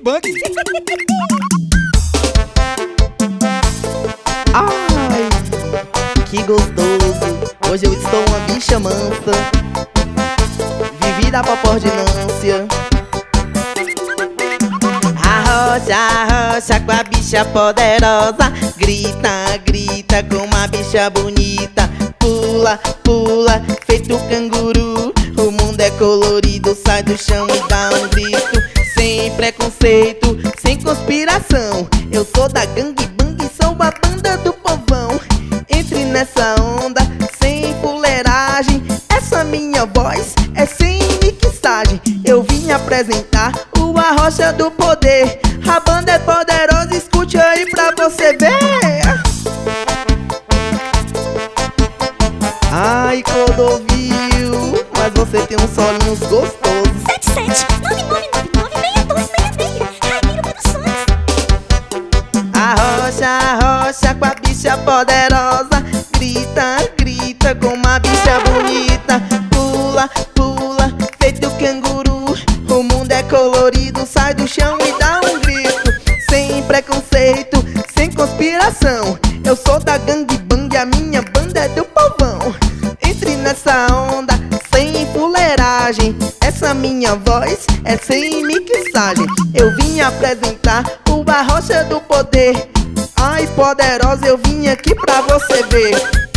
bang. Ai, que gostoso. Hoje eu estou uma bicha mansa, vivi da popordinância. Arrocha com a bicha poderosa. Grita, grita com uma bicha bonita. Pula, pula, feito canguru. O mundo é colorido, sai do chão e dá um grito. Sem preconceito, sem conspiração. Eu sou da gangue bang, sou a banda do povão. Entre nessa onda, sem fuleiragem. Essa minha voz é sem mixagem. Eu vim apresentar o Arrocha do Poder. A banda é poderosa, escute aí pra você ver. Ai, Clodovil, mas você tem uns solinhos gostosos. 77-9999-6266 Caimiro Produções. Arrocha, arrocha com a bicha poderosa. Grita, grita com uma bicha bonita. Pula, pula, feito canguru. O mundo é colorido, sai do chão e dá um grito. Sem preconceito, sem conspiração. Eu sou da gangue bang, a minha banda é do povão. Entre nessa onda, sem fuleiragem. Essa minha voz é sem mixagem. Eu vim apresentar o Arrocha do Poder. Ai, poderosa, eu vim aqui pra você ver.